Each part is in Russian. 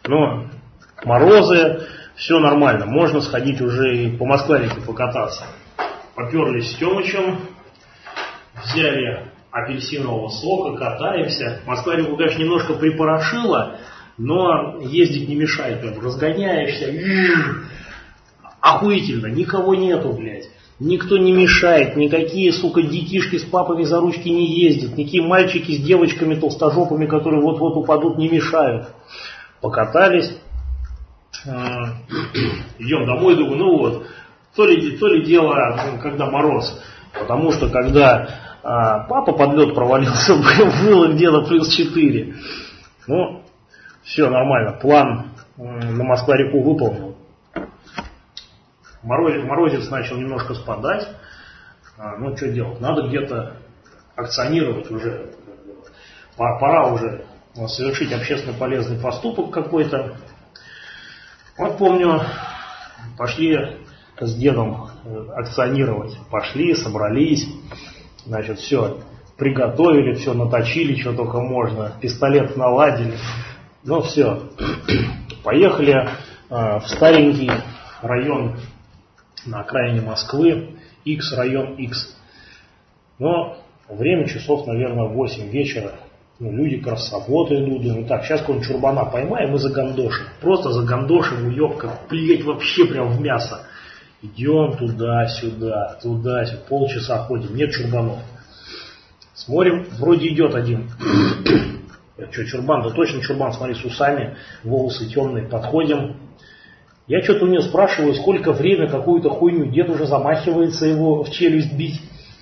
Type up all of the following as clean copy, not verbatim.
Но морозы, все нормально, можно сходить уже и по Москва-реке покататься. Поперлись с Тёмычем, взяли апельсинового сока, катаемся. Москва-реку, конечно, немножко припорошила, но ездить не мешает, прям разгоняешься, охуительно, никого нету, блядь. Никто не мешает, никакие, сука, детишки с папами за ручки не ездят, никакие мальчики с девочками толстожопами, которые вот-вот упадут, не мешают. Покатались, идем домой, думаю, ну вот, то ли дело, когда мороз, потому что когда папа под лед провалился, было где-то +4. Ну, все нормально, план на Москва-реку выполнил. Морозец начал немножко спадать. Ну, что делать? Надо где-то акционировать уже. Пора уже совершить общественно полезный поступок какой-то. Вот помню, пошли с дедом акционировать. Пошли, собрались. Значит, все приготовили, все наточили, что только можно. Пистолет наладили. Ну, все. Поехали в старенький район на окраине Москвы, X, район X. Но время часов, наверное, 8 вечера. Ну, люди как раз с работы идут, думаю, так, сейчас какого-нибудь чурбана поймаем и загандошим. Просто загандошим, уебка, плеть вообще прям в мясо. Идем туда-сюда, туда-сюда, полчаса ходим, нет чурбанов. Смотрим, вроде идет один. Что, чурбан? Да точно чурбан, смотри, с усами, волосы темные, подходим. Я что-то у нее спрашиваю, сколько время, какую-то хуйню. Дед уже замахивается его в челюсть бить.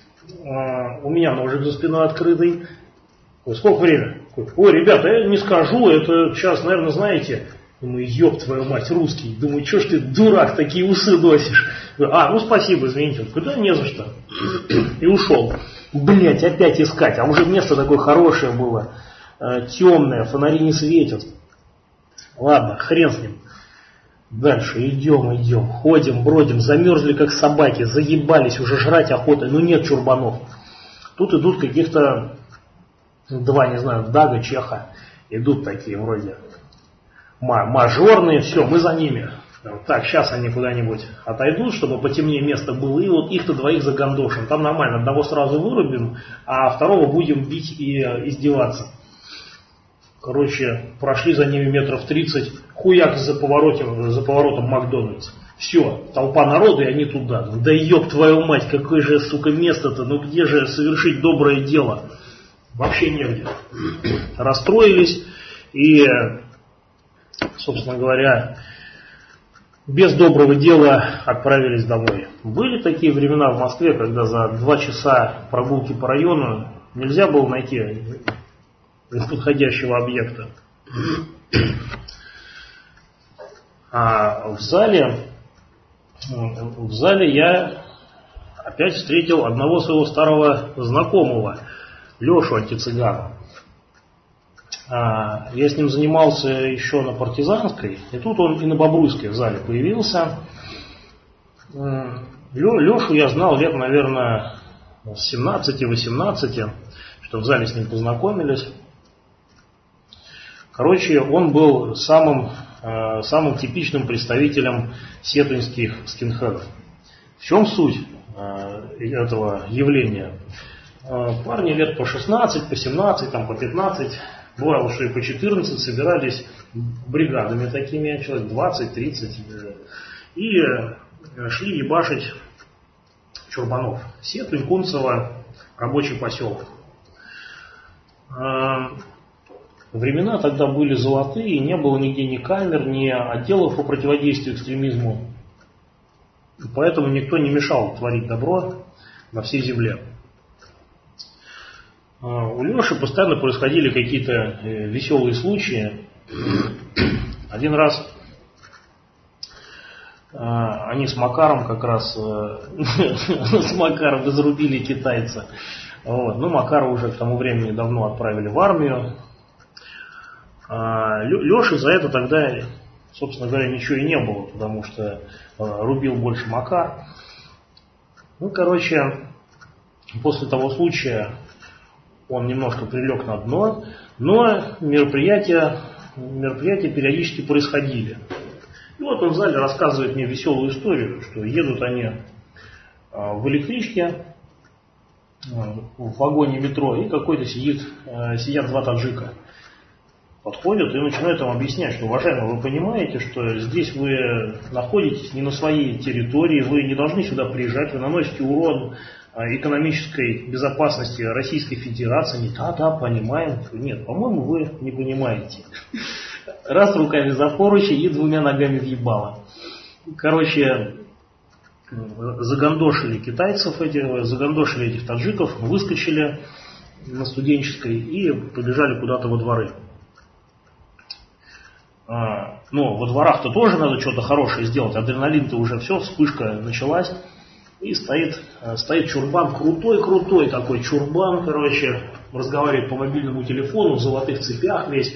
У меня ножик за спиной открытый. Ой, сколько время? Ой, ребята, я не скажу, это сейчас, наверное, знаете. Думаю, ёб твою мать, русский. Думаю, что ж ты, дурак, такие усы носишь? Ну спасибо, извините. Да не за что. И ушел. Блять, опять искать. А уже место такое хорошее было. Темное, фонари не светят. Ладно, хрен с ним. Дальше идем, ходим, бродим, замерзли как собаки, заебались, уже жрать охота, но нет чурбанов. Тут идут каких-то два, не знаю, дага, чеха, идут такие вроде мажорные, все, мы за ними. Так, сейчас они куда-нибудь отойдут, чтобы потемнее место было, и вот их-то двоих загандошим. Там нормально, одного сразу вырубим, а второго будем бить и издеваться. Короче, прошли за ними метров 30, хуяк за поворотом Макдональдс. Все, толпа народа, и они туда. Да еб твою мать, какое же, сука, место-то, ну где же совершить доброе дело? Вообще негде. Расстроились и, собственно говоря, без доброго дела отправились домой. Были такие времена в Москве, когда за 2 часа прогулки по району нельзя было найти подходящего объекта. А в зале я опять встретил одного своего старого знакомого, Лешу Антицыгана. Я с ним занимался еще на Партизанской, и тут он и на Бобруйской в зале появился. Лешу я знал лет, наверное, с 17-18, что в зале с ним познакомились. Короче, он был самым типичным представителем сетуинских скинхедов. В чем суть этого явления? Парни лет по 16, по 17, там, по 15, бывало, что и по 14 собирались бригадами такими, человек 20-30, и шли ебашить чурбанов. Сетунь, Кунцево, рабочий поселок. Времена тогда были золотые, и не было нигде ни камер, ни отделов по противодействию экстремизму. Поэтому никто не мешал творить добро на всей земле. У Леши постоянно происходили какие-то веселые случаи. Один раз они с Макаром как раз с Макаром изрубили китайца. Вот. Ну, Макара уже к тому времени давно отправили в армию. Леше за это тогда, собственно говоря, ничего и не было, потому что рубил больше Макар. Ну, короче, после того случая он немножко прилег на дно, но мероприятие мероприятия периодически происходили. И вот он в зале рассказывает мне веселую историю, что едут они в электричке, в вагоне метро, и какой-то сидят два таджика. Подходят и начинают им объяснять, что, уважаемые, вы понимаете, что здесь вы находитесь не на своей территории, вы не должны сюда приезжать, вы наносите урон экономической безопасности Российской Федерации. Они, да, понимаем. Нет, по-моему, вы не понимаете. Раз руками за поручи и двумя ногами въебало. Короче, загандошили китайцев, загандошили этих таджиков, выскочили на Студенческой и побежали куда-то во дворы. Но во дворах-то тоже надо что-то хорошее сделать. Адреналин-то уже все, вспышка началась. И стоит чурбан, крутой такой чурбан, короче, разговаривает по мобильному телефону, в золотых цепях весь.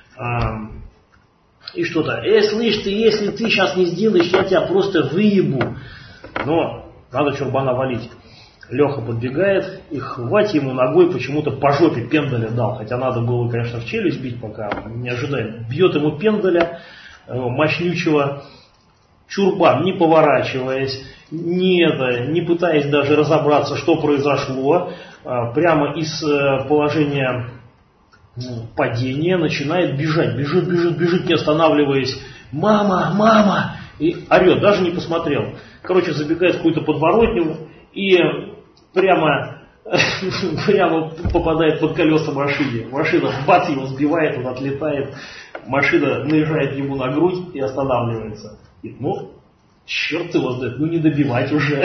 И что-то, слышь, если ты сейчас не сделаешь, я тебя просто выебу. Но надо чурбана валить. Леха подбегает и хвать ему ногой почему-то по жопе пендаля дал. Хотя надо было, конечно, в челюсть бить, пока не ожидает. Бьет ему пендаля мощнючего. Чурбан, не поворачиваясь, не пытаясь даже разобраться, что произошло, прямо из положения падения начинает бежать. Бежит, не останавливаясь. Мама! И орет, даже не посмотрел. Короче, забегает в какую-то подворотню и прямо попадает под колеса машине. Машина бац его сбивает, он отлетает. Машина наезжает ему на грудь и останавливается. И, черт его знает, не добивать уже.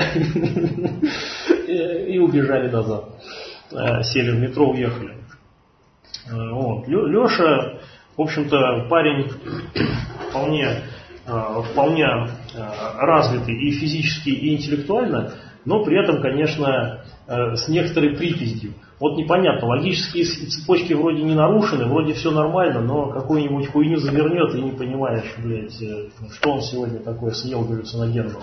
И убежали назад. Сели в метро, уехали. Вот. Леша, в общем-то, парень вполне развитый и физически, и интеллектуально, но при этом, конечно, с некоторой припятью. Вот непонятно, логические цепочки вроде не нарушены, вроде все нормально, но какую-нибудь хуйню завернет и не понимаешь, блядь, что он сегодня такое съел галлюциногенного.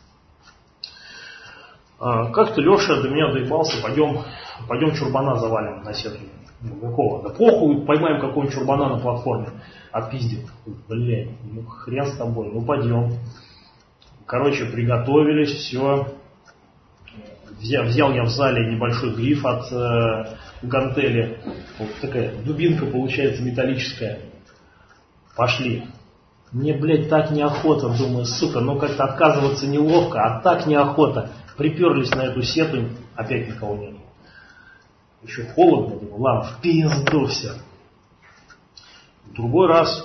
Как-то Леша до меня доебался, пойдем чурбана завалим на сетке. Какого? Да похуй, поймаем какого-нибудь чурбана на платформе. Отпиздит. Блядь, хрен с тобой, пойдем. Короче, приготовились, все. Взял я в зале небольшой глиф от гантели. Вот такая дубинка получается металлическая. Пошли. Мне, блядь, так неохота. Думаю, сука, как-то отказываться неловко, а так неохота. Приперлись на эту сету, опять никого нет. Еще холодно, думаю, ладно, в пизду все. В другой раз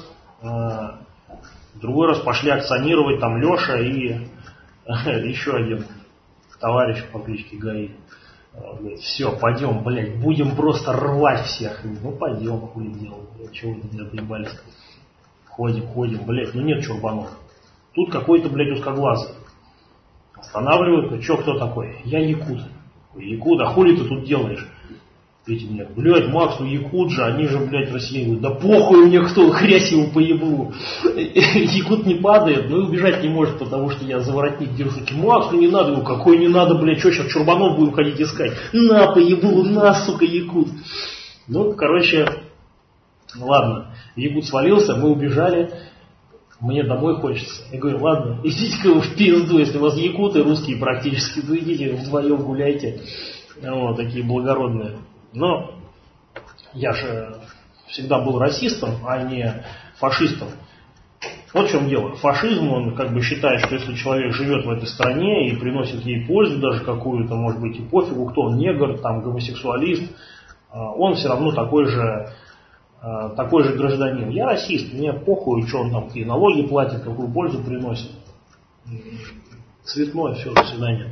пошли акционировать там Леша и еще один товарищ по кличке Гаи. Говорит, все, пойдем, блядь, будем просто рвать всех. Пойдем, хули делать, чего вы меня доебались. Ходим, блядь, нет чурбанов. Тут какой-то, блядь, узкоглазый. Останавливают, что, кто такой? Я якут. Якут, а хули ты тут делаешь? Эти мне, блядь, Макс, якут же, они же, блядь, россияне. Да похуй мне кто, хрясь его поебу. Якут не падает, и убежать не может, потому что я за воротник держу. Макс, не надо, какой не надо, блядь, что сейчас чурбанов будем ходить искать? На, поебу, на, сука, якут. Короче, ладно, якут свалился, мы убежали. Мне домой хочется. Я говорю, ладно, идите-ка вы в пизду, если у вас якуты русские практически, то идите вдвоем гуляйте. Вот, такие благородные. Но я же всегда был расистом, а не фашистом. Вот в чем дело. Фашизм, он считает, что если человек живет в этой стране и приносит ей пользу, даже какую-то, может быть, и пофигу, кто он, негр, там, гомосексуалист, он все равно такой же гражданин. Я расист, мне похуй, что он там, какие налоги платит, какую пользу приносит. Цветное, все, до свидания.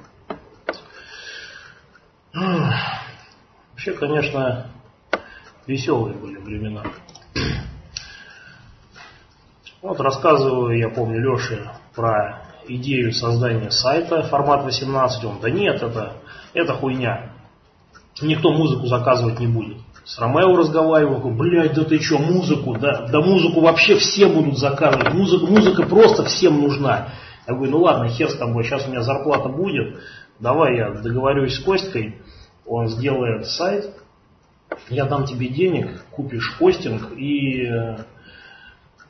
Вообще, конечно, веселые были времена. Вот рассказываю, я помню, Леше про идею создания сайта формат 18. Он, да нет, это хуйня. Никто музыку заказывать не будет. С Ромео разговаривал, блядь, да ты что, музыку, да музыку вообще все будут заказывать. Музыка просто всем нужна. Я говорю, ладно, хер с тобой, сейчас у меня зарплата будет. Давай я договорюсь с Костькой, он сделает сайт, я дам тебе денег, купишь хостинг и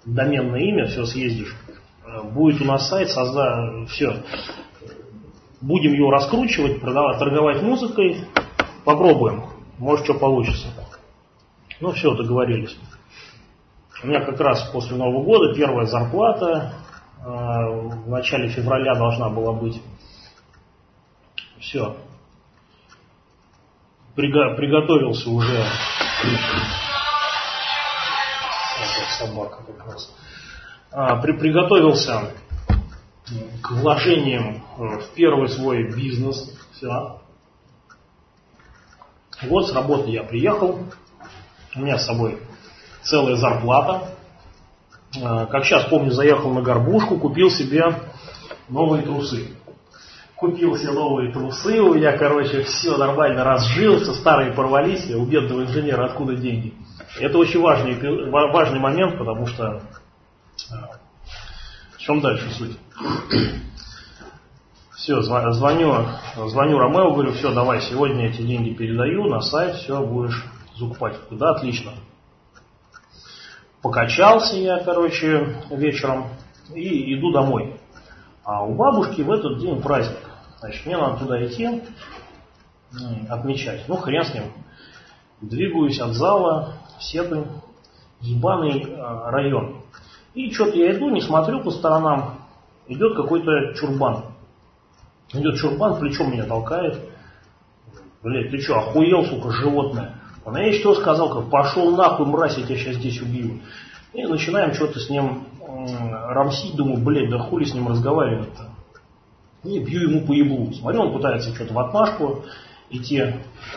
доменное имя, все съездишь. Будет у нас сайт, все. Будем его раскручивать, торговать музыкой. Попробуем. Может, что получится. Ну, все, договорились. У меня как раз после Нового года первая зарплата. В начале февраля должна была быть. Все. Приготовился уже. Собака как раз. Приготовился к вложениям в первый свой бизнес. Все. Вот с работы я приехал. У меня с собой целая зарплата. Как сейчас помню, заехал на горбушку, купил себе новые трусы. Купил себе новые трусы, у меня, короче, все нормально разжился, старые порвались, у бедного инженера откуда деньги. Это очень важный момент, потому что... В чем дальше суть? Все, звоню Ромео, говорю, все, давай, сегодня эти деньги передаю на сайт, все, будешь закупать. Да, отлично. Покачался я, короче, вечером и иду домой. А у бабушки в этот день праздник. Значит, мне надо туда идти, отмечать. Ну, хрен с ним. Двигаюсь от зала, Сеты, ебаный район. И что-то я иду, не смотрю по сторонам. Идет какой-то чурбан. Идет чурбан, плечом меня толкает. Блядь, ты что, охуел, сука, животное? Он, я что сказал, как пошел нахуй, мразь, я тебя сейчас здесь убью. И начинаем что-то с ним рамсить, думаю, блядь, да хули с ним разговаривать-то. И бью ему по еблу. Смотрю, он пытается что-то в отмашку идти.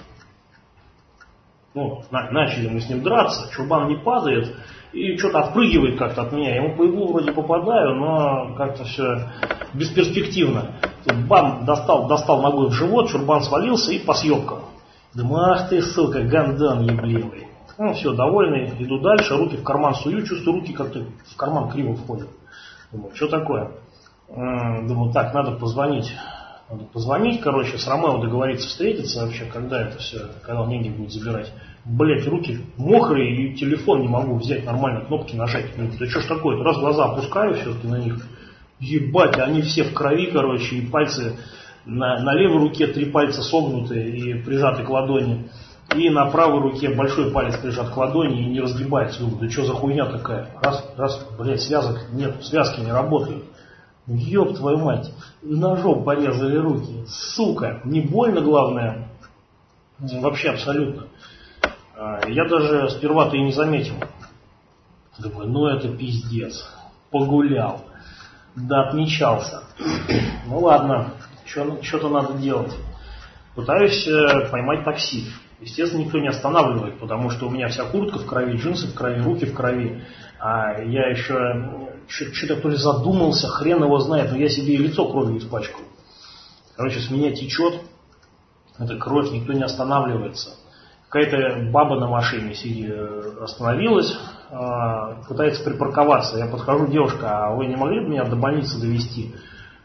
Ну, начали мы с ним драться, чурбан не падает и что-то отпрыгивает как-то от меня. Я ему по еблу вроде попадаю, но как-то все бесперспективно. Тут бам, достал ногой в живот, чурбан свалился и по съебкам. Думаю, ах ты, сука, гандон ебливый. Ну, все, довольный, иду дальше, руки в карман сую, чувствую, руки как-то в карман криво входят. Думаю, что такое? Думаю, так, надо позвонить. Короче, с Ромео договориться встретиться вообще, когда это все, когда он деньги будет забирать. Блять, руки мокрые и телефон не могу взять нормально, кнопки нажать. Да что ж такое? Раз глаза опускаю все-таки на них, ебать, они все в крови, короче, и пальцы на левой руке 3 пальца согнуты и прижаты к ладони. И на правой руке большой палец прижат к ладони и не разгибается. Да что за хуйня такая? Раз, блядь, связок нет, связки не работают. Ёб твою мать, ножом порезали руки. Сука, не больно, главное. Вообще абсолютно. Я даже сперва-то и не заметил. Думаю, ну это пиздец. Погулял. Да отмечался. Ну ладно, что-то надо делать. Пытаюсь поймать такси. Естественно, никто не останавливает, потому что у меня вся куртка в крови, джинсы в крови, руки в крови. А я еще что-то то ли задумался, хрен его знает, но я себе и лицо кровью испачкал. Короче, с меня течет эта кровь, никто не останавливается. Какая-то баба на машине остановилась, пытается припарковаться. Я подхожу, девушка, а вы не могли бы меня до больницы довезти?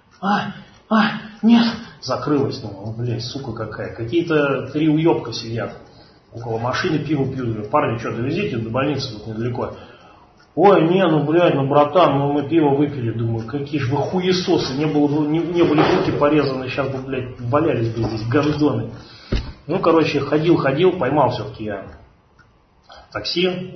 Нет. Закрылась, ну, блядь, сука какая. Какие-то 3 уебка сидят около машины, пиво пьют. Парни, что, довезите до больницы тут недалеко? Ой, не, ну, блядь, ну, братан, ну, мы пиво выпили. Думаю, какие же вы хуесосы. Не были руки порезаны, сейчас бы, блядь, валялись бы здесь, гандоны. Ну, короче, ходил, поймал все-таки я такси.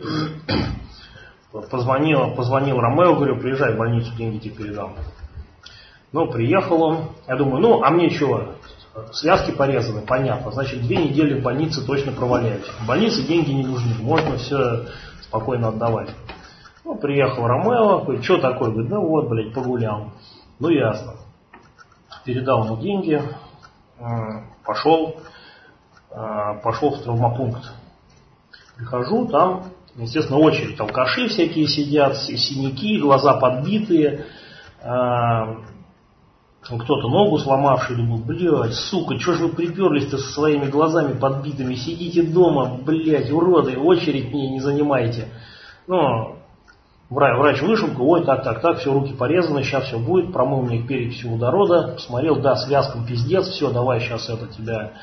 Позвонил Ромео, говорю, приезжай в больницу, деньги тебе передам. Ну, приехал он, я думаю, ну, а мне чего, связки порезаны, понятно, значит, 2 недели в больнице точно проваляюсь. В больнице деньги не нужны, можно все спокойно отдавать. Ну, приехал Ромео, говорит, что такое? Говорит, ну вот, блядь, погулял. Ну, ясно. Передал ему деньги, пошел в травмопункт. Прихожу, там, естественно, очередь, алкаши всякие сидят, синяки, глаза подбитые, кто-то ногу сломавший, думаю, блядь, сука, что же вы приперлись-то со своими глазами подбитыми, сидите дома, блядь, уроды, очередь не занимайте. Ну, врач вышел, ой, так, все, руки порезаны, сейчас все будет, промыл мне перекись водорода, посмотрел, да, связкам пиздец, все, давай сейчас тебя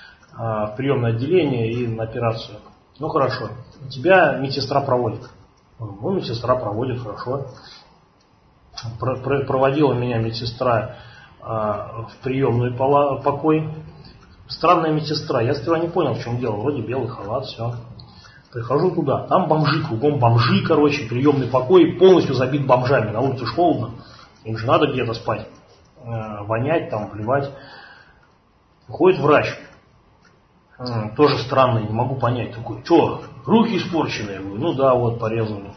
в приемное отделение и на операцию. Ну, хорошо, тебя медсестра проводит. Ну, медсестра проводит хорошо. Проводила меня медсестра в приемную покой. Странная медсестра. Я сперва не понял, в чем дело. Вроде белый халат, все. Прихожу туда. Там бомжи, кругом бомжи, короче. Приемный покой полностью забит бомжами. На улице ж холодно. Им же надо где-то спать. Вонять, там, плевать. Выходит врач. Тоже странный, не могу понять. Такой, что, руки испорчены? Я говорю, ну да, вот, порезаны.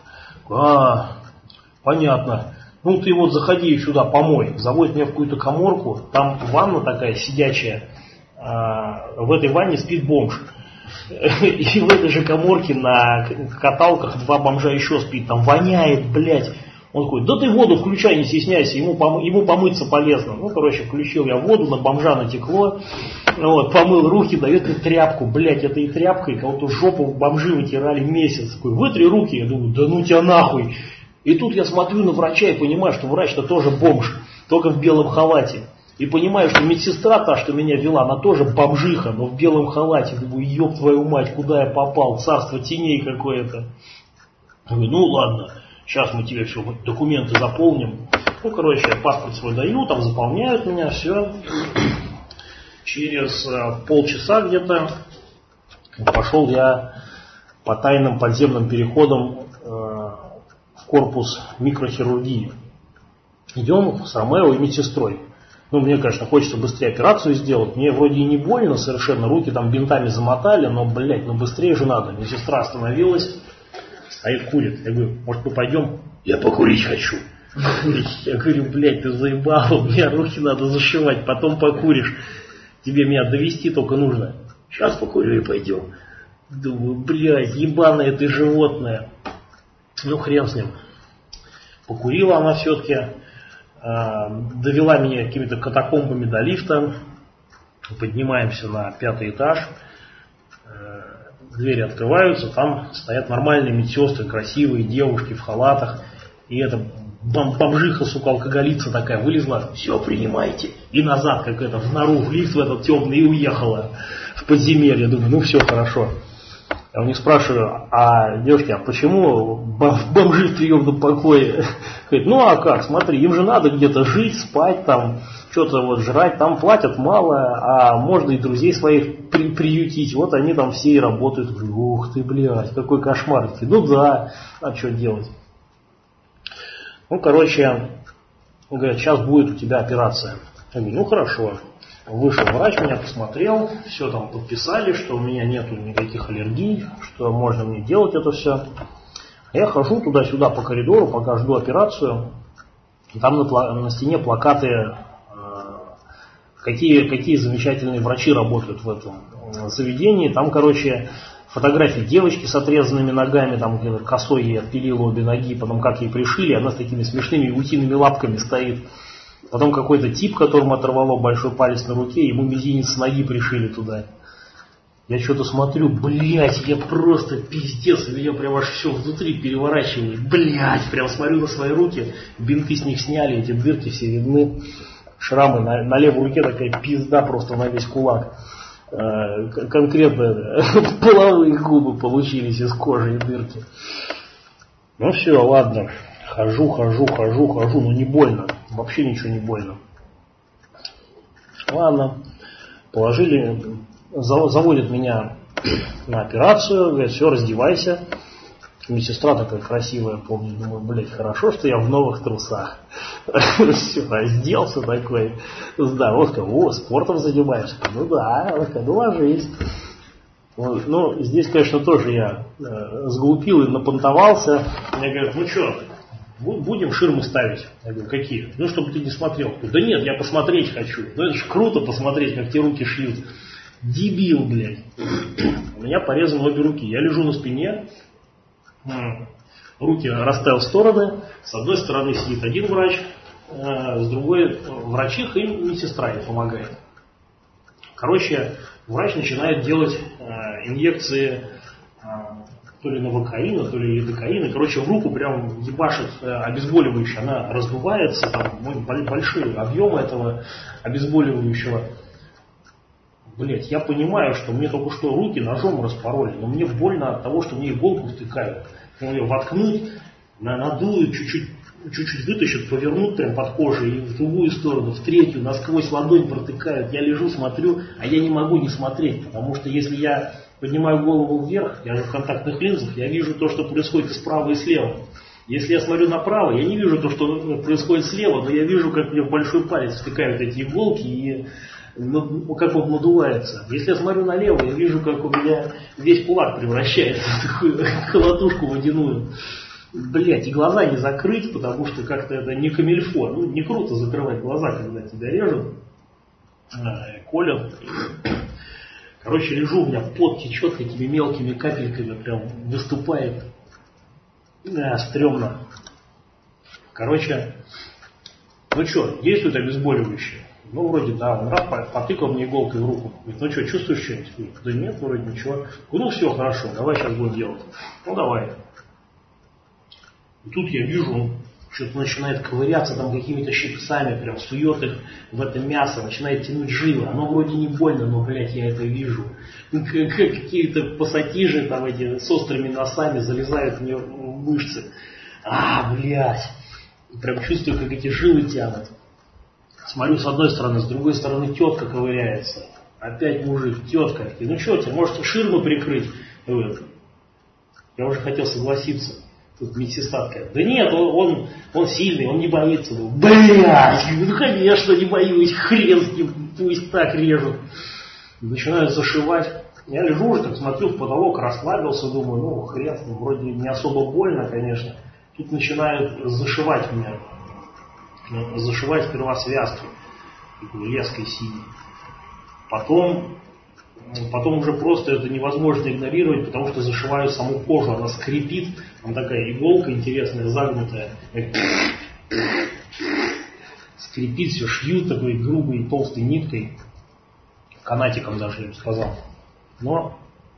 Понятно. Ну ты вот заходи сюда, помой. Заводит меня в какую-то каморку. Там ванна такая сидячая. В этой ванне спит бомж. И в этой же каморке на каталках 2 бомжа еще спит. Там воняет, блядь. Он такой, да ты воду включай, не стесняйся, ему помыться полезно. Ну, короче, включил я воду, на бомжа натекло, вот, помыл руки, дает мне тряпку, блядь, это и тряпкой, кого-то жопу в бомжи вытирали месяц. Такой, вытри руки, я думаю, да ну тебя нахуй. И тут я смотрю на врача и понимаю, что врач-то тоже бомж, только в белом халате. И понимаю, что медсестра та, что меня вела, она тоже бомжиха, но в белом халате. Думаю, ёб твою мать, куда я попал, царство теней какое-то. Я говорю, ну ладно. Сейчас мы тебе все документы заполним. Ну, короче, я паспорт свой даю, там заполняют меня, все. Через полчаса где-то пошел я по тайным подземным переходам в корпус микрохирургии. Идем с Ромео и медсестрой. Ну, мне, конечно, хочется быстрее операцию сделать. Мне вроде и не больно совершенно, руки там бинтами замотали, но, блядь, ну быстрее же надо. Медсестра остановилась. Стоит, курит. Я говорю, может, мы пойдем? Я покурить хочу. Я говорю, блядь, ты заебал, мне руки надо зашивать, потом покуришь. Тебе меня довести только нужно. Сейчас покурю и пойдем. Думаю, блядь, ебаное ты животное. Ну, хрен с ним. Покурила она все-таки. Довела меня какими-то катакомбами до лифта. Поднимаемся на 5-й этаж. Двери открываются, там стоят нормальные медсестры, красивые девушки в халатах. И эта бомжиха, сука, алкоголица такая вылезла. Все, принимайте. И назад, как это, в нору, в лифт в этот темный и уехала в подземелье. Думаю, ну все, хорошо. Я у них спрашиваю, девушки, а почему бомжи в приемном покое? Говорит, ну а как, смотри, им же надо где-то жить, спать, там, что-то вот жрать, там платят мало, а можно и друзей своих приютить. Вот они там все и работают. Ух ты, блядь, какой кошмар. Ну да, а что делать? Ну, короче, говорят, сейчас будет у тебя операция. Я говорю, ну хорошо. Вышел врач, меня посмотрел, все там подписали, что у меня нету никаких аллергий, что можно мне делать это все. Я хожу туда-сюда по коридору, пока жду операцию. Там на стене плакаты, какие замечательные врачи работают в этом заведении. Там, короче, фотографии девочки с отрезанными ногами, там косой ей отпилила обе ноги, потом как ей пришили, она с такими смешными утиными лапками стоит. Потом какой-то тип, которому оторвало большой палец на руке, ему мизинец с ноги пришили туда. Я что-то смотрю, блядь, я просто пиздец, меня прям аж все внутри переворачивает. Блядь, прям смотрю на свои руки, бинты с них сняли, эти дырки все видны. Шрамы на левой руке такая пизда просто на весь кулак. Конкретно половые губы получились из кожи и дырки. Ну все, ладно. Хожу, но не больно. Вообще ничего не больно. Ладно. Положили, заводят меня на операцию, говорят, все, раздевайся. Медсестра такая красивая, помню, думаю, блядь, хорошо, что я в новых трусах. Все, разделся такой. Здорово, сказал, спортом занимаешься? Ну да, ну ложись. Ну, здесь, конечно, тоже я сглупил и напонтовался. Мне говорят, ну что, будем ширмы ставить? Я говорю, какие? Ну, чтобы ты не смотрел. Да нет, я посмотреть хочу. Ну, это же круто посмотреть, как те руки шьют. Дебил, блядь. У меня порезаны обе руки. Я лежу на спине, руки расставил в стороны. С одной стороны сидит один врач, с другой врачиха и медсестра ей помогает. Короче, врач начинает делать инъекции то ли новокаина, то ли лидокаина. Короче, в руку прям ебашит обезболивающее. Она раздувается, там большие объемы этого обезболивающего. Блять, я понимаю, что мне только что руки ножом распороли, но мне больно от того, что мне иголку втыкают. ее воткнуть, надуют, чуть-чуть вытащат, повернут прям под кожей и в другую сторону, в третью, насквозь ладонь протыкают. Я лежу, смотрю, а я не могу не смотреть, потому что если я поднимаю голову вверх, я же в контактных линзах, я вижу то, что происходит и справа, и слева. Если я смотрю направо, я не вижу то, что происходит слева, но я вижу, как мне в большой палец втыкают эти иголки и как он надувается. Если я смотрю налево, я вижу, как у меня весь кулак превращается в такую колотушку водяную. Блять, и глаза не закрыть, потому что как-то это не камильфо. Ну, не круто закрывать глаза, когда тебя режут, колят. Короче, лежу, у меня пот течет такими мелкими капельками, прям выступает. Стрёмно. Короче, ну что, действует обезболивающее? Ну, вроде да, он раз потыкал мне иголкой в руку. Говорит, ну что, чувствуешь что-нибудь? Да нет, вроде ничего. Ну все, хорошо, давай сейчас будем делать. Ну давай. И тут я вижу, он что-то начинает ковыряться там какими-то щипцами, прям сует их в это мясо, начинает тянуть жилы. Оно вроде не больно, но, блядь, я это вижу. Какие-то пассатижи там эти с острыми носами залезают мне в мышцы. Блядь. Прям чувствую, как эти жилы тянут. Смотрю с одной стороны, с другой стороны тетка ковыряется. Опять мужик, тетка. Ну что тебе, можете ширму прикрыть? Я уже хотел согласиться. Тут медсестра такая, да нет, он сильный, он не боится. Блядь, ну конечно не боюсь, хрен с ним, пусть так режут. Начинают зашивать. Я лежу уже, так смотрю в потолок, расслабился, думаю, ну хрен с ним, вроде не особо больно, конечно. Тут начинают зашивать меня. Зашивать сперва связки, леской синей. Потом уже просто это невозможно игнорировать, потому что зашиваю саму кожу, она скрипит, там такая иголка интересная, загнутая. Скрипит, все шьют такой грубой, толстой ниткой, канатиком даже, я бы сказал. Но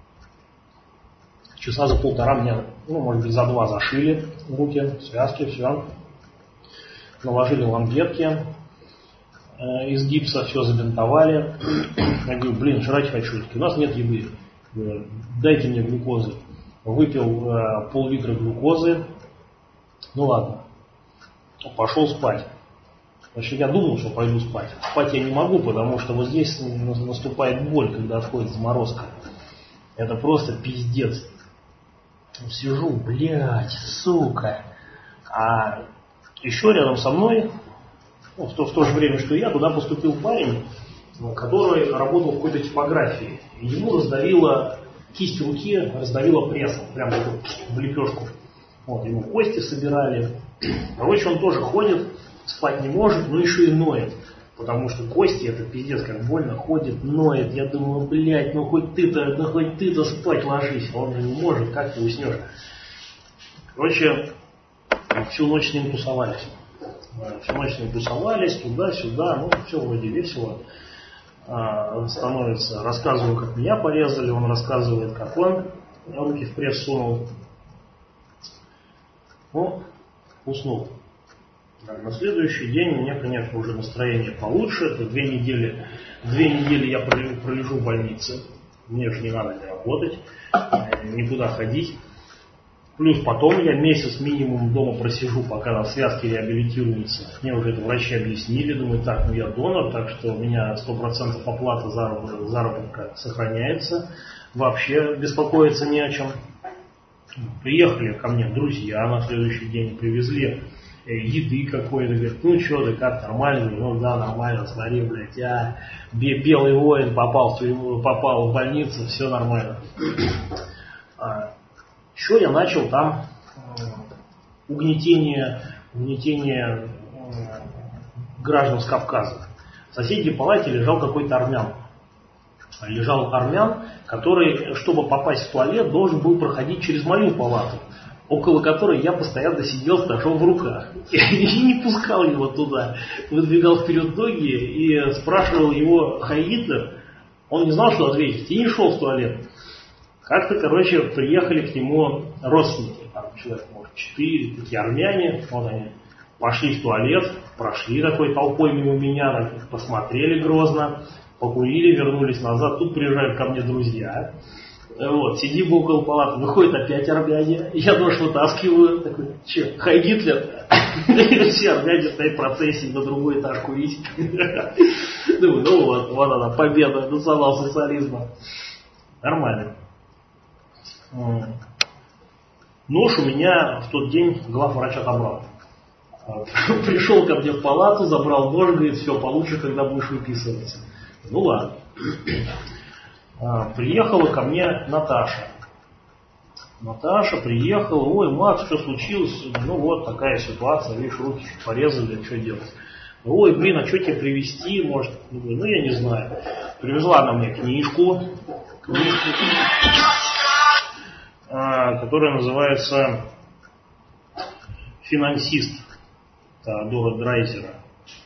часа за полтора меня, ну, может быть, за 2 зашили руки, связки, все. Наложили ламбетки из гипса, все забинтовали. Я говорю, блин, жрать хочу. У нас нет еды. Дайте мне глюкозы. Выпил пол-литра глюкозы. Ну ладно. Пошел спать. Значит, я думал, что пойду спать. Спать я не могу, потому что вот здесь наступает боль, когда отходит заморозка. Это просто пиздец. Сижу, блядь, сука. А еще рядом со мной, ну, в то же время, что я, туда поступил парень, который работал в какой-то типографии. Ему раздавило кисть руки, раздавило прессом, прям в лепешку. Вот, ему кости собирали. Короче, он тоже ходит, спать не может, но еще и ноет. Потому что кости, это пиздец, как больно, ходит, ноет. Я думаю, блядь, ну хоть ты-то спать ложись. А он же не может, как ты уснешь. Короче, всю ночь с ним тусовались. Всю ночь с ним тусовались, туда-сюда, ну, все вроде весело становится. Рассказываю, как меня порезали, он рассказывает, как он руки в пресс сунул. Ну, уснул. На следующий день у меня, конечно, уже настроение получше. Это 2 недели. 2 недели я пролежу в больнице. Мне же не надо не работать, никуда ходить. Плюс потом я месяц минимум дома просижу, пока на связке реабилитируется. Мне уже это врачи объяснили. Думаю, так, ну я донор, так что у меня 100% оплата заработка сохраняется. Вообще беспокоиться не о чем. Приехали ко мне друзья на следующий день, привезли еды какой-то. Говорят, ну что ты, как, нормально? Ну да, нормально, смотри, блядь, белый воин попал в тюрьму, попал в больницу, все нормально. Еще я начал там угнетение граждан с Кавказа. В соседней палате лежал какой-то армян. Лежал армян, который, чтобы попасть в туалет, должен был проходить через мою палату, около которой я постоянно сидел с ножом в руках. И не пускал его туда. Выдвигал вперед ноги и спрашивал его «Хай Гитлер?». Он не знал, что ответить, и не шел в туалет. Как-то, короче, приехали к нему родственники, там человек, может, 4, такие армяне, вот они, пошли в туалет, прошли такой толпой мимо меня, посмотрели грозно, покурили, вернулись назад, тут приезжают ко мне друзья, Вот, сидим около палаты, выходит опять армяне, я нож вытаскиваю, такой, че, Хай Гитлер? Все армяне стоят в процессии на другой этаж курить. Думаю, ну вот она, победа национал-социализма. Нормально. Нож у меня в тот день главврач отобрал. Пришел ко мне в палату, забрал нож, говорит, все, получишь, когда будешь выписываться. Ну ладно. Приехала ко мне Наташа. Наташа приехала, ой, Макс, что случилось? Ну вот такая ситуация, видишь, руки порезали, что делать? Ой, блин, а что тебе привезти, может? Ну я не знаю. Привезла она мне книжку, которая называется «Финансист» Теодора Драйзера.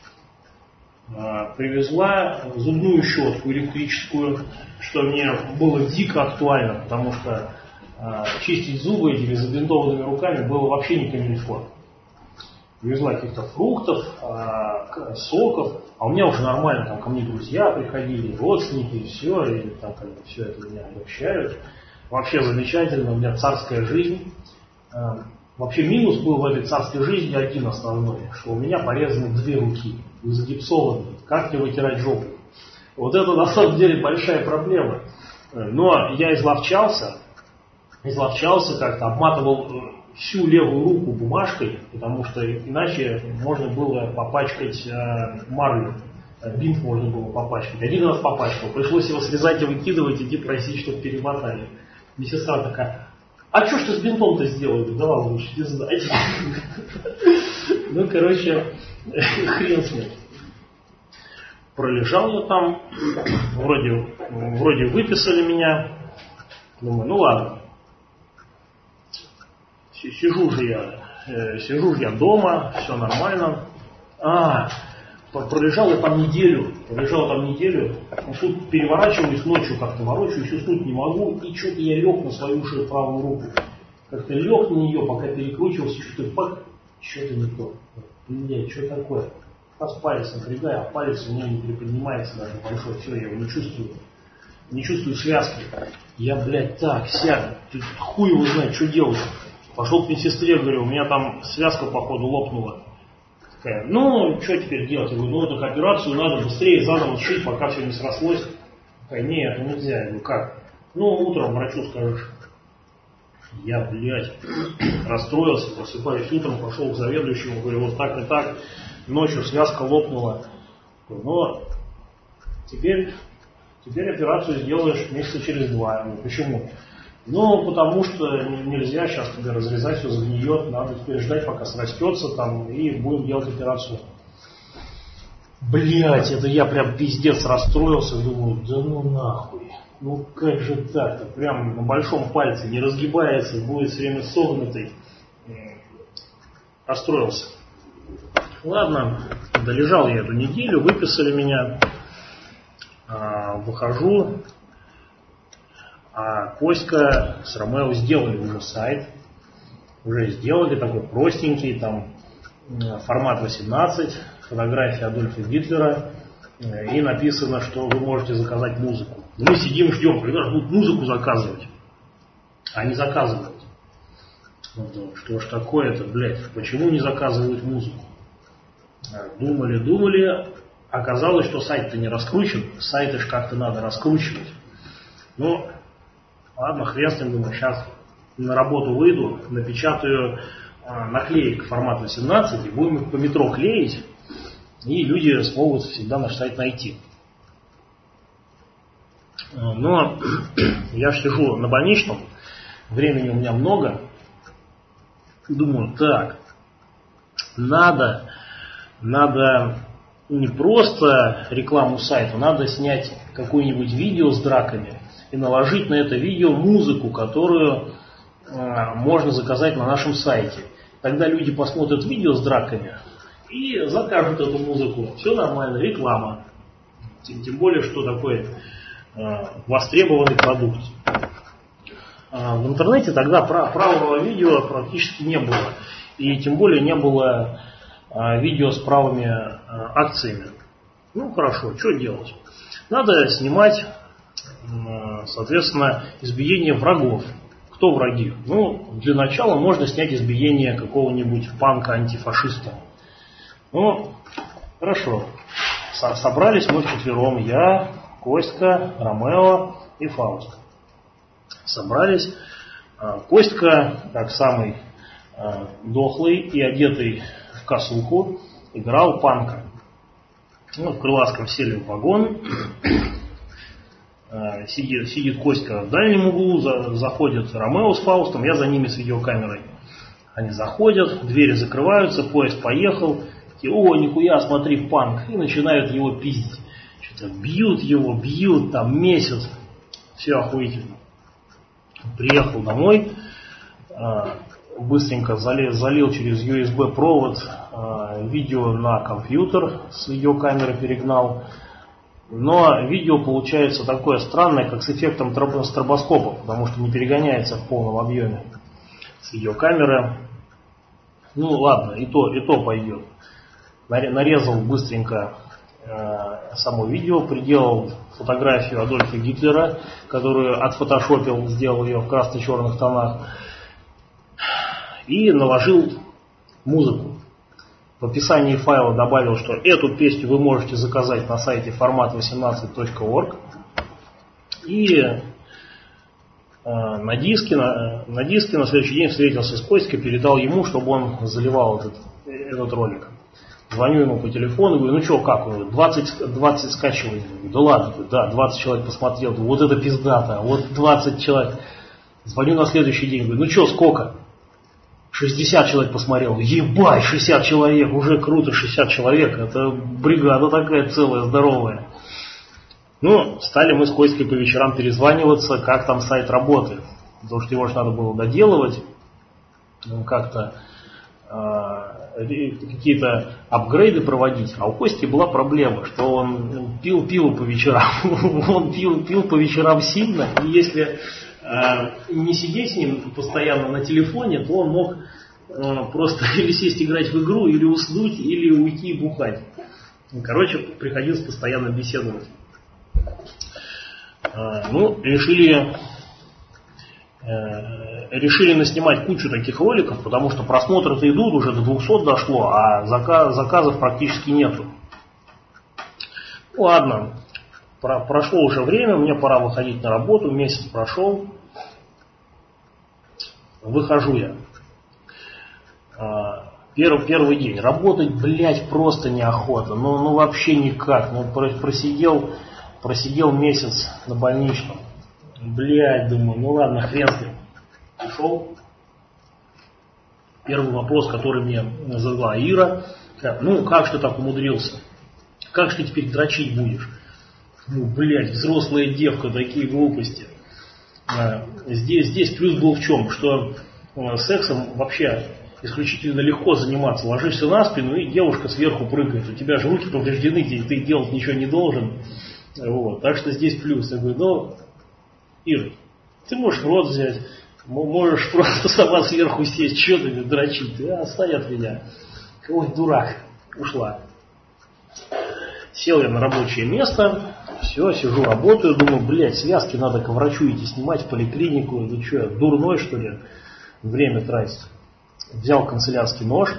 Привезла зубную щетку электрическую, что мне было дико актуально, потому что чистить зубы этими забинтованными руками было вообще не камильфо. Привезла каких-то фруктов, соков, а у меня уже нормально, там ко мне друзья приходили, родственники, и все, и там как бы все это меня обобщают. Вообще замечательно, у меня царская жизнь. Вообще минус был в этой царской жизни один основной, что у меня порезаны 2 руки, загипсованы. Как мне вытирать жопу? Вот это на самом деле большая проблема. Но я изловчался как-то, обматывал всю левую руку бумажкой, потому что иначе можно было попачкать марлю. Бинт можно было попачкать. Один раз попачкал, пришлось его срезать и выкидывать, иди просить, чтобы перемотали. Медсестра такая: а что ж ты с бинтом-то сделал? Да ладно, лучше не знать. Ну, короче, хрен с ним. Пролежал я там, вроде выписали меня. Думаю, ну ладно. Сижу же я дома, все нормально. Пролежал я там неделю. Тут переворачиваюсь ночью, как-то ворочаюсь, уснуть не могу. И что-то я лег на свою же правую руку. Как-то лег на нее, пока перекручивался, что-то не то. Блядь, что такое? Раз палец напрягаю, а палец у меня не приподнимается даже большой. Все, я его не чувствую. Не чувствую связки. Я, блядь, так, сяду. Хуй его знает, что делать. Пошел к медсестре, говорю, у меня там связка, походу, лопнула. Такая, ну, что теперь делать? Я говорю, ну, так операцию надо быстрее заново сшить, пока все не срослось. Такая, нет, это нельзя. Я говорю, как? Ну, утром врачу скажешь. Я, блядь, расстроился, просыпаюсь утром, пошел к заведующему, говорю, вот так и так, ночью связка лопнула. Но теперь операцию сделаешь месяца через 2. Я говорю, почему? Ну, потому что нельзя сейчас тебе разрезать, все загниет, надо теперь ждать, пока срастется там, и будем делать операцию. Блять, это я прям пиздец расстроился, думаю, да ну нахуй. Ну как же так-то, прям на большом пальце не разгибается, будет все время согнутый. Расстроился. Ладно, долежал я эту неделю, выписали меня, выхожу. А Коська с Ромео сделали уже сайт, такой простенький, там формат 18, фотография Адольфа Гитлера, и написано, что вы можете заказать музыку. Мы сидим, ждем, когда же будут музыку заказывать, а не заказывают. Что ж такое-то, блядь, почему не заказывают музыку? Думали, оказалось, что сайт-то не раскручен, сайты же как-то надо раскручивать. Но ладно, хрен с ним, думаю, сейчас на работу выйду, напечатаю наклеек формат 18 и будем их по метро клеить, и люди смогут всегда наш сайт найти. Но я сижу на больничном, времени у меня много, думаю, так, надо не просто рекламу сайта, надо снять какое-нибудь видео с драками и наложить на это видео музыку, которую можно заказать на нашем сайте. Тогда люди посмотрят видео с драками и закажут эту музыку. Все нормально, реклама. Тем более, что такой востребованный продукт. В интернете тогда правого видео практически не было. И тем более не было видео с правыми акциями. Ну хорошо, что делать? Надо снимать Соответственно, избиение врагов. Кто враги? Ну, для начала можно снять избиение какого-нибудь панка-антифашиста. Ну, хорошо. Собрались мы вчетвером. Я, Костька, Ромео и Фауст. Собрались. Костька, как самый дохлый и одетый в косуху, играл панка. Ну, в Крылатском сели в вагон. Сидит Костька в дальнем углу, заходит Ромео с Фаустом, я за ними с видеокамерой. Они заходят, двери закрываются, поезд поехал. Такие: о, нихуя, смотри, панк. И начинают его пиздить. Что-то бьют его, бьют там месяц. Все охуительно. Приехал домой, быстренько залил через USB провод видео на компьютер, с видеокамеры перегнал. Но видео получается такое странное, как с эффектом стробоскопа, потому что не перегоняется в полном объеме с видеокамеры. Ну ладно, и то пойдет. Нарезал быстренько само видео, приделал фотографию Адольфа Гитлера, которую отфотошопил, сделал ее в красно-черных тонах, и наложил музыку. В описании файла добавил, что эту песню вы можете заказать на сайте format18.org. И на диске на следующий день встретился с Костькой, передал ему, чтобы он заливал этот ролик. Звоню ему по телефону, говорю: ну что, как? 20 скачиваний. Да ладно, да, 20 человек посмотрел, вот это пиздато, вот 20 человек. Звоню на следующий день, говорю: ну что, сколько? 60 человек посмотрел. Ебать, 60 человек, уже круто, 60 человек. Это бригада такая целая, здоровая. Ну, стали мы с Костькой по вечерам перезваниваться, как там сайт работает. Потому что его же надо было доделывать. Как-то какие-то апгрейды проводить. А у Кости была проблема, что он пил пиво по вечерам. Он пил по вечерам сильно. И если не сидеть с ним постоянно на телефоне, то он мог просто или сесть играть в игру, или уснуть, или уйти и бухать. Короче, приходилось постоянно беседовать. Ну, решили наснимать кучу таких роликов, потому что просмотры-то идут, уже до 200 дошло, а заказов практически нету. Ладно, прошло уже время, мне пора выходить на работу, месяц прошел. Выхожу я. Первый день. Работать, блядь, просто неохота. Ну вообще никак. Ну, просидел месяц на больничном. Блядь, думаю, ну ладно, хрен с ним. Ушел. Первый вопрос, который мне задала Ира: ну, как ж ты так умудрился? Как же ты теперь дрочить будешь? Ну, блядь, взрослая девка, такие глупости. Здесь плюс был в чем, что сексом вообще исключительно легко заниматься. Ложишься на спину, и девушка сверху прыгает. У тебя же руки повреждены, ты делать ничего не должен. Вот. Так что здесь плюс. Я говорю: ну, Ир, ты можешь в рот взять, можешь просто сама сверху сесть, что ты дрочить? Отстань от меня. Ой, дурак. Ушла. Сел я на рабочее место. Все, сижу, работаю, думаю: блядь, связки надо к врачу идти снимать, в поликлинику. Ну что, я дурной, что ли, время тратить? Взял канцелярский нож,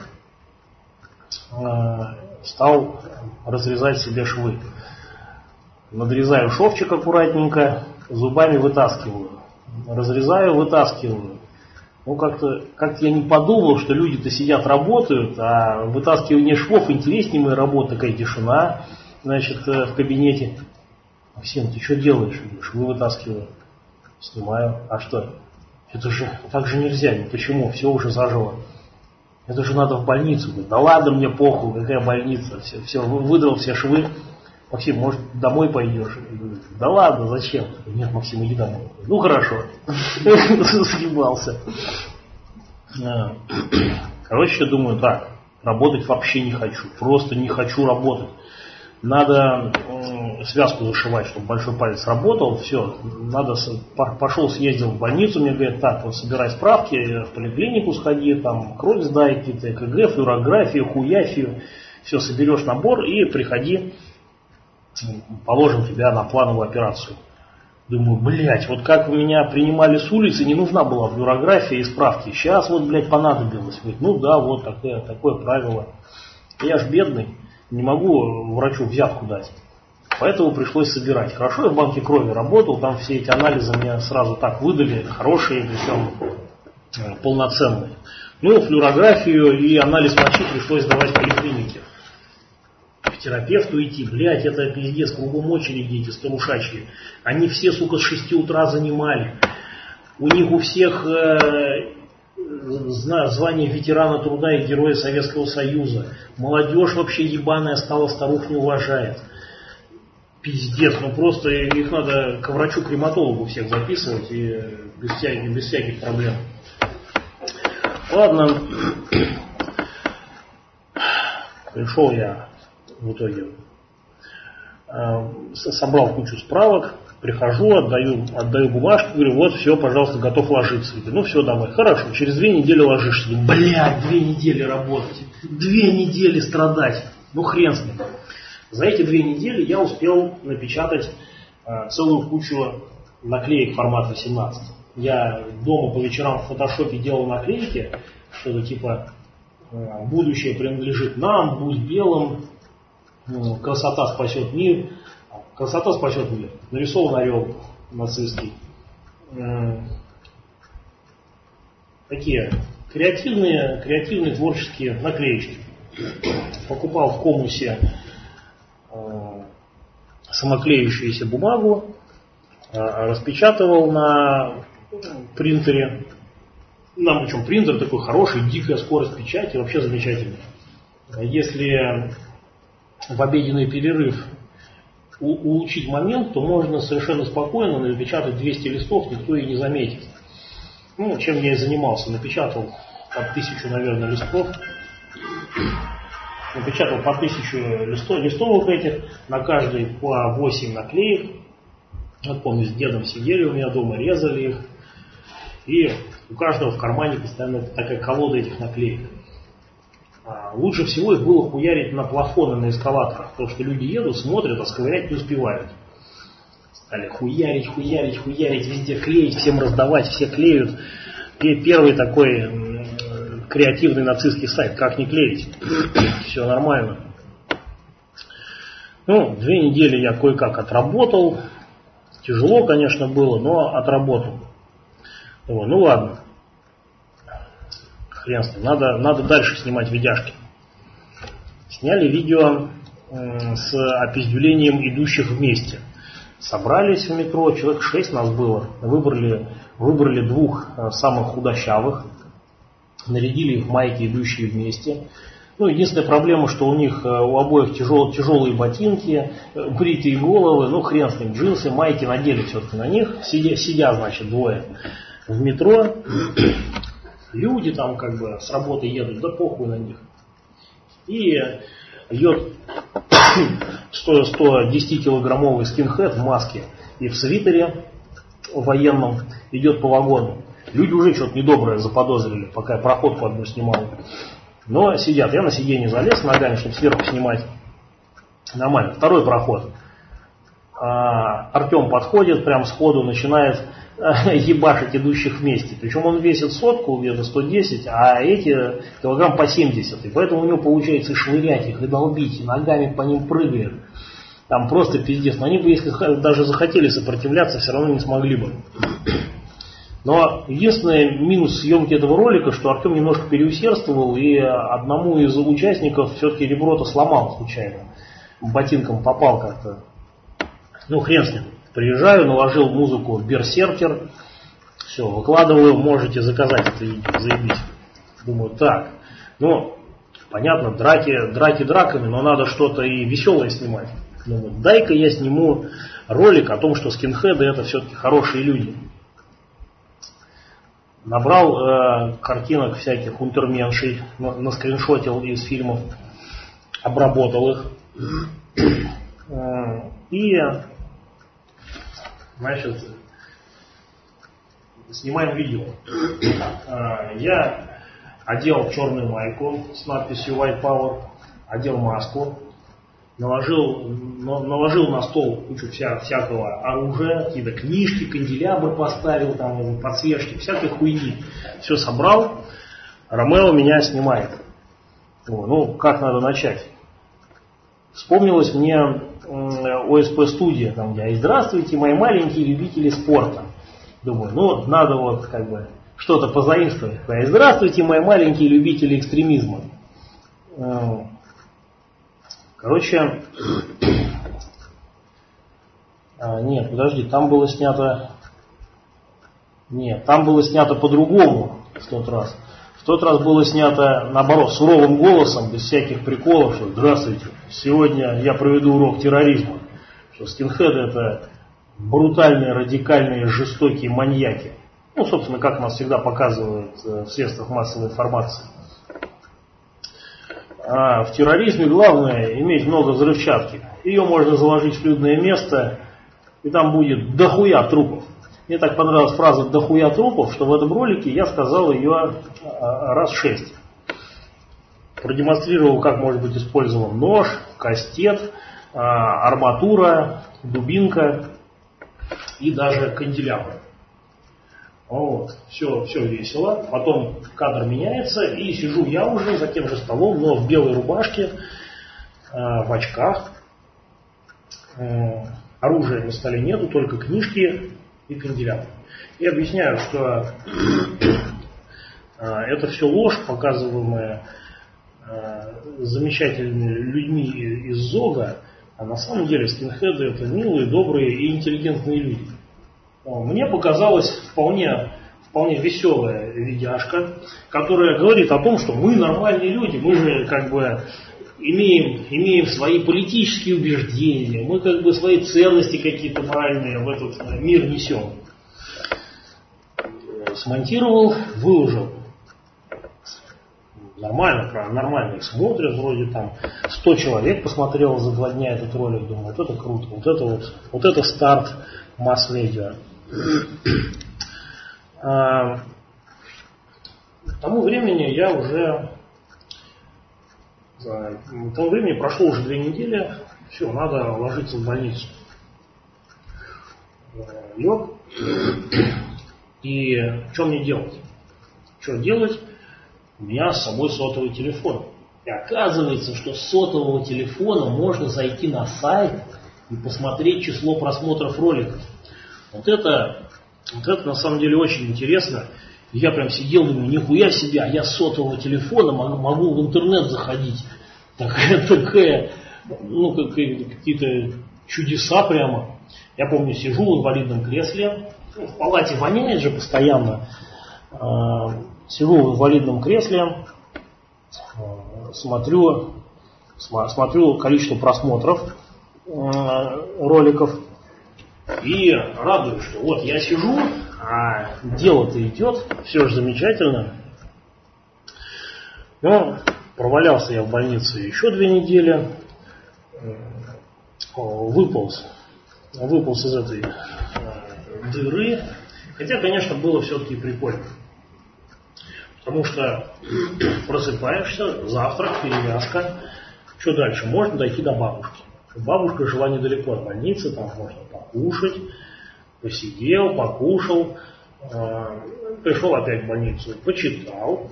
стал разрезать себе швы. Надрезаю шовчик аккуратненько, зубами вытаскиваю. Разрезаю, вытаскиваю. Ну, как-то я не подумал, что люди-то сидят, работают, а вытаскивание швов интереснее моей работы, такая тишина, значит, в кабинете. Максим, ты что делаешь? Швы вытаскиваю. Снимаю. А что? Это же, так же нельзя. Почему? Все уже заживо. Это же надо в больницу. Да ладно, мне похуй, какая больница. Все, выдрал все швы. Максим, может, домой пойдешь? Да ладно, зачем? Нет, Максим, иди домой. Ну, хорошо. Съебался. Короче, я думаю: так, работать вообще не хочу. Просто не хочу работать. Надо связку зашивать, чтобы большой палец работал. Все, пошел, съездил в больницу, мне говорят: так, вот собирай справки, в поликлинику сходи, там кровь сдай, какие-то ЭКГ, флюорографию, хуяфию. Все, соберешь набор и приходи, положим тебя на плановую операцию. Думаю, блядь, вот как вы меня принимали с улицы, не нужна была бюрократия и справки. Сейчас вот, блядь, понадобилось. Говорит, ну да, вот такое правило. Я ж бедный, не могу врачу взятку дать. Поэтому пришлось собирать. Хорошо, я в банке крови работал, там все эти анализы мне сразу так выдали, хорошие, причем полноценные. Ну, флюорографию и анализ мочи пришлось давать в поликлинике. К терапевту идти, блядь, это пиздец, кругом очереди эти старушачьи. Они все, сука, с 6 утра занимали. У них у всех звание ветерана труда и героя Советского Союза. Молодежь вообще ебаная стала, старух не уважает. Пиздец, ну просто их надо к врачу-крематологу всех записывать и без всяких проблем. Ладно, пришел я в итоге, собрал кучу справок, прихожу, отдаю бумажку, говорю, вот все, пожалуйста, готов ложиться. Говорю, ну все, давай, хорошо, через 2 недели ложишься. Говорю, блядь, 2 недели работать, 2 недели страдать, ну хрен с ним. За эти 2 недели я успел напечатать целую кучу наклеек формата 18. Я дома по вечерам в фотошопе делал наклейки, что-то типа «Будущее принадлежит нам», «Будь белым», «Красота спасет мир». «Красота спасет мир». Нарисован орел нацистский. Такие креативные творческие наклеечки. Покупал в Комусе самоклеющуюся бумагу, распечатывал на принтере. Нам причем принтер такой хороший, дикая скорость печати, вообще замечательный. Если в обеденный перерыв улучшить момент, то можно совершенно спокойно напечатать 200 листов, никто и не заметит. Ну, чем я и занимался. Напечатал под 1000, наверное, листов. Напечатал по 1000 листовок этих, на каждый по 8 наклеек. Вот помню, с дедом сидели у меня дома, резали их. И у каждого в кармане постоянно такая колода этих наклеек. Лучше всего их было хуярить на плафоны на эскалаторах, потому что люди едут, смотрят, а сковырять не успевают. Стали хуярить, везде клеить, всем раздавать, все клеют. Первый такой креативный нацистский сайт, как не клеить. Все нормально. Ну, 2 недели я кое-как отработал. Тяжело, конечно, было, но отработал. Ну ладно. Хрен с ним. Надо дальше снимать видяшки. Сняли видео с опиздюлением идущих вместе. Собрались в метро, человек 6 нас было. Выбрали 2 самых худощавых. Нарядили их в майки, идущие вместе. Ну, единственная проблема, что у них у обоих тяжелые ботинки, бритые головы, ну хрен с ним, джинсы, майки надели все-таки на них. Сидя, значит, 2 в метро. Люди там как бы с работы едут, да похуй на них. И идет 110-килограммовый скинхед в маске и в свитере военном идет по вагону. Люди уже что-то недоброе заподозрили, пока я проходку одну снимал. Но сидят. Я на сиденье залез ногами, чтобы сверху снимать. Нормально. Второй проход. Артем подходит, прям сходу начинает ебашить идущих вместе. Причем он весит 100, где-то 110, а эти килограмм по 70. И поэтому у него получается и швырять их, и долбить, и ногами по ним прыгает. Там просто пиздец. Но они бы, если даже захотели сопротивляться, все равно не смогли бы. Но единственный минус съемки этого ролика, что Артем немножко переусердствовал, и одному из участников все-таки ребро-то сломал случайно. Ботинком попал как-то. Ну хрен с ним. Приезжаю, наложил музыку Берсеркер. Все, выкладываю, можете заказать это видео, заебись. Думаю, так. Ну, понятно, драки драками, но надо что-то и веселое снимать. Думаю, дай-ка я сниму ролик о том, что скинхеды это все-таки хорошие люди. Набрал картинок всяких унтерменшей, наскриншотил из фильмов, обработал их. И, значит, снимаем видео. Я одел черную майку с надписью White Power, одел маску, наложил на стол кучу всякого оружия, какие-то книжки, канделябры поставил, там, подсвечки, всякой хуйни. Все собрал. Ромео меня снимает. Ну, как надо начать? Вспомнилось мне ОСП-студия, там, где «Здравствуйте, мои маленькие любители спорта». Думаю, ну, надо вот как бы что-то позаимствовать. «Здравствуйте, мои маленькие любители экстремизма». Короче, нет, подожди, там было снято... Нет, там было снято по-другому в тот раз. В тот раз было снято, наоборот, суровым голосом, без всяких приколов, что «Здравствуйте, сегодня я проведу урок терроризма». Что скинхеды — это брутальные, радикальные, жестокие маньяки. Ну, собственно, как нас всегда показывают в средствах массовой информации. А в терроризме главное иметь много взрывчатки. Ее можно заложить в людное место, и там будет дохуя трупов. Мне так понравилась фраза «дохуя трупов», что в этом ролике я сказал ее раз 6. Продемонстрировал, как может быть использован нож, кастет, арматура, дубинка и даже канделябр. Вот, все весело. Потом кадр меняется, и сижу я уже за тем же столом, но в белой рубашке, в очках. Оружия на столе нету, только книжки и канделябр. И объясняю, что это все ложь, показываемая замечательными людьми из ЗОГа, а на самом деле скинхеды — это милые, добрые и интеллигентные люди. Мне показалась вполне веселая видяшка, которая говорит о том, что мы нормальные люди, мы же как бы имеем свои политические убеждения, мы как бы свои ценности какие-то моральные в этот мир несем. Смонтировал, выложил. Нормально их смотрят, вроде там 100 человек посмотрело за 2 дня этот ролик, думаю, вот это круто, вот это старт масс-медиа. К тому времени прошло уже 2 недели, все, надо ложиться в больницу. Лег, и что мне делать? Что делать? У меня с собой сотовый телефон. И оказывается, что с сотового телефона можно зайти на сайт и посмотреть число просмотров роликов. Вот это на самом деле очень интересно. Я прям сидел, думаю, нихуя себе, я с сотового телефона могу в интернет заходить. Такая, ну, какие-то чудеса прямо. Я помню, сижу в инвалидном кресле, в палате воняет же постоянно. Сижу в инвалидном кресле, смотрю количество просмотров роликов и радуюсь, что вот я сижу, а дело-то идет, все же замечательно. Но провалялся я в больнице еще 2 недели, выполз из этой дыры, хотя, конечно, было все-таки прикольно. Потому что просыпаешься, завтрак, перевязка. Что дальше? Можно дойти до бабушки. Бабушка жила недалеко от больницы, там можно покушать. Посидел, покушал. Пришел опять в больницу, почитал.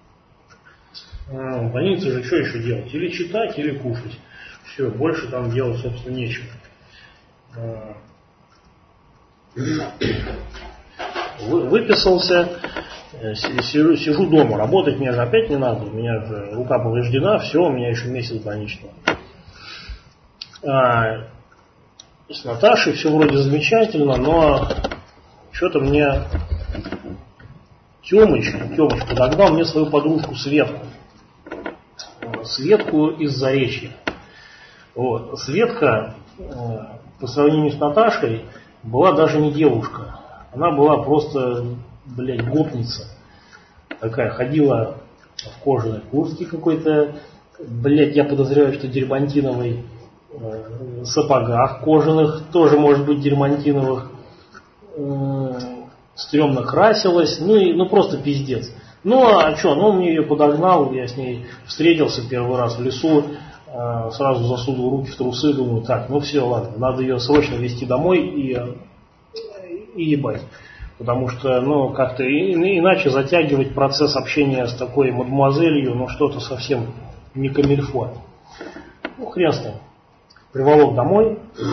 В больнице же что еще делать? Или читать, или кушать. Все, больше там делать, собственно, нечего. Выписался. Сижу дома, работать мне же опять не надо, у меня же рука повреждена, все, у меня еще месяц больничного. С Наташей все вроде замечательно, но что-то мне Тёмыч подогнал мне свою подружку Светку из Заречья. Вот. Светка по сравнению с Наташей была даже не девушка, она была просто... гопница. Такая, ходила в кожаной куртке какой-то, я подозреваю, что дермантиновой, сапогах кожаных, тоже может быть дермантиновых, стрёмно красилась, просто пиздец. Ну, а что, мне ее подогнал, я с ней встретился первый раз в лесу, сразу засунул руки в трусы, думаю, так, ну все, ладно, надо ее срочно везти домой и ебать. Потому что, ну, как-то иначе затягивать процесс общения с такой мадемуазелью, ну, что-то совсем не камильфо. Ну, хрен с ним. Приволок домой,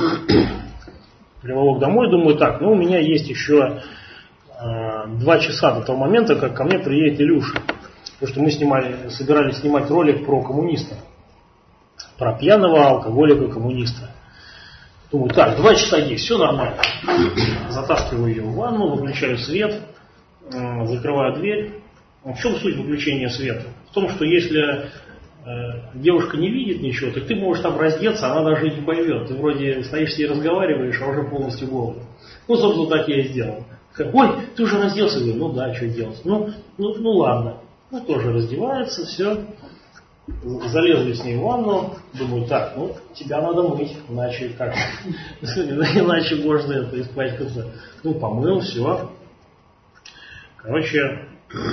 думаю, так, ну, у меня есть еще 2 часа до того момента, как ко мне приедет Илюша. Потому что мы собирались снимать ролик про коммуниста. Про пьяного алкоголика-коммуниста. Думаю, так, 2 часа есть, все нормально. Затаскиваю ее в ванну, выключаю свет, закрываю дверь. В чем суть выключения света? В том, что если девушка не видит ничего, то ты можешь там раздеться, она даже не поймет. Ты вроде стоишь с ней разговариваешь, а уже полностью голый. Ну, собственно, так я и сделал. Ой, ты уже разделся? Говорю, ну да, что делать? Ну ладно. Ну, тоже раздевается, все. Залезли с ней в ванну, думаю, так, ну, тебя надо мыть, иначе как? Иначе можно это испачкаться. Ну, помыл, все. Короче,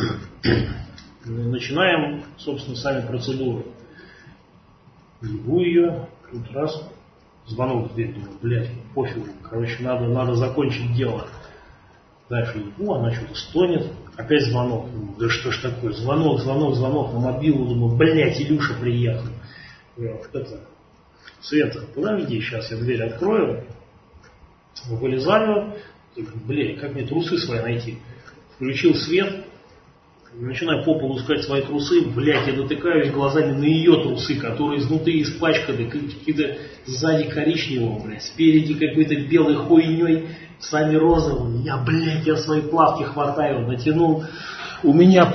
начинаем, собственно, сами процедуры. Ебу ее, тут раз, звонок в дверь, думаю, блядь, пофигу, короче, надо закончить дело. Дальше ебу, она что-то стонет, опять звонок. Думаю, да что ж такое, звонок на мобилу, думаю, блядь, Илюша приехал. Света, куда иди, сейчас я дверь открою, вылезаю, блядь, как мне трусы свои найти? Включил свет, начинаю по полу искать свои трусы, блядь, я натыкаюсь глазами на ее трусы, которые изнутри испачканы, какие-то сзади коричневые, блядь, спереди какой-то белой хуйней, сами розовые. Я свои плавки хватаю, натянул. У меня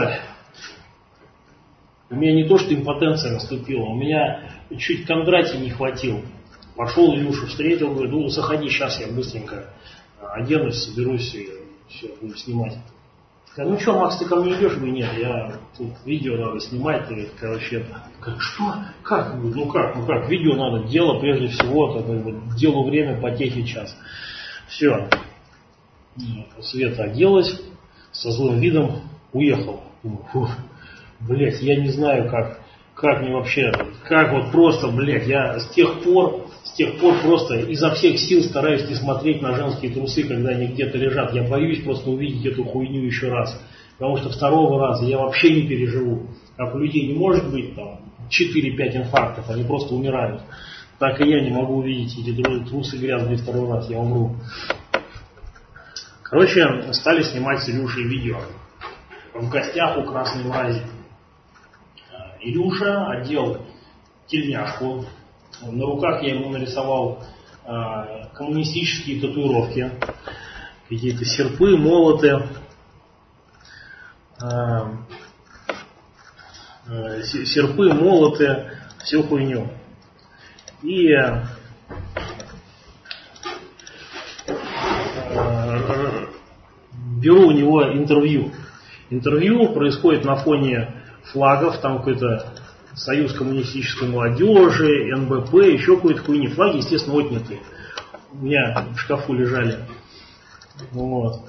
не то, что импотенция наступила, у меня чуть Кондратий не хватил. Пошел Илюшу, встретил, говорит, ну заходи, сейчас я быстренько оденусь, соберусь и все, буду снимать. Сказал, ну что, Макс, ты ко мне идешь? Говорю, нет, я тут видео надо снимать, короче, что? Как? Ну как, видео надо, дело прежде всего, делу время, потехи час. Все. Света оделась, со злым видом уехал. Блять, я не знаю, как мне вообще, как вот просто, блять, я с тех пор просто изо всех сил стараюсь не смотреть на женские трусы, когда они где-то лежат. Я боюсь просто увидеть эту хуйню еще раз. Потому что второго раза я вообще не переживу. Как у людей не может быть там 4-5 инфарктов, они просто умирают. Так и я не могу увидеть эти трусы грязные второй раз, я умру. Короче, стали снимать с Илюшей видео. В гостях у Красной Мрази. Илюша одел тельняшку. На руках я ему нарисовал коммунистические татуировки. Какие-то серпы, молоты. Серпы, молоты, всю хуйню. И беру у него интервью. Интервью происходит на фоне флагов, там какой-то Союз коммунистической молодежи, НБП, еще какой-то хуйни. Флаги, естественно, отнятые. У меня в шкафу лежали. Вот.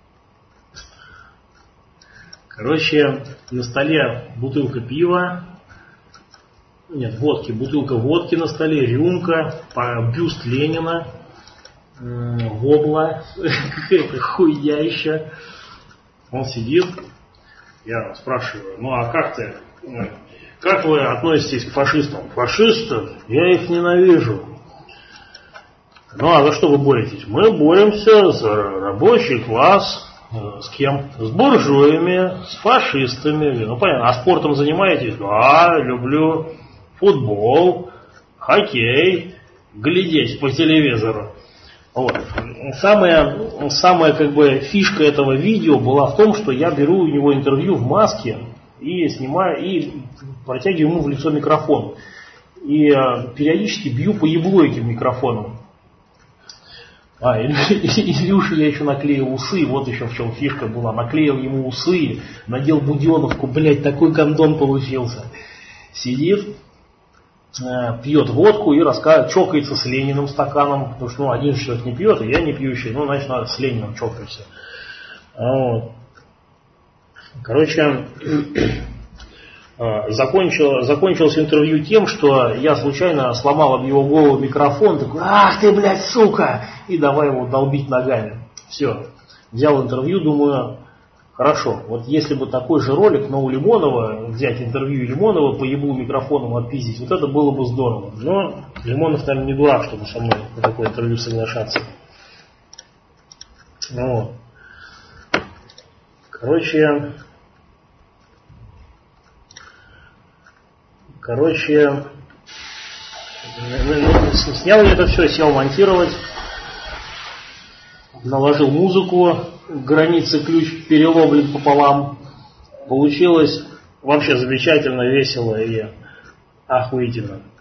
Короче, на столе бутылка пива. Нет, водки. Бутылка водки на столе, рюмка, бюст Ленина, вобла, какая-то хуйня еще. Он сидит. Я спрашиваю, ну а как вы относитесь к фашистам? Фашисты? Я их ненавижу. Ну а за что вы боретесь? Мы боремся за рабочий класс. С кем? С буржуями, с фашистами. Ну понятно, а спортом занимаетесь? Да, люблю футбол, хоккей, глядеть по телевизору. Вот. Самая как бы фишка этого видео была в том, что я беру у него интервью в маске и снимаю, и протягиваю ему в лицо микрофон. И периодически бью по еблу этим микрофоном. Илюше я еще наклеил усы, вот еще в чем фишка была. Наклеил ему усы, надел буденовку, блять, такой гондон получился. Сидит, пьет водку и чокается с Лениным стаканом, потому что один человек не пьет, и я не пьющий, ну, значит, надо с Лениным чокаемся. Вот. Короче, Закончилось интервью тем, что я случайно сломал об его голову микрофон, такой: ах ты, блядь, сука! И давай его долбить ногами. Все. Взял интервью, думаю, хорошо, вот если бы такой же ролик, но у Лимонова, взять интервью Лимонова, по еблу микрофоном отпиздить, вот это было бы здорово. Но Лимонов, наверное, не дурак, чтобы со мной на такое интервью соглашаться. Ну вот. Короче, снял я это все, сел монтировать, наложил музыку, границы ключ переломлен пополам. Получилось вообще замечательно, весело и охуительно.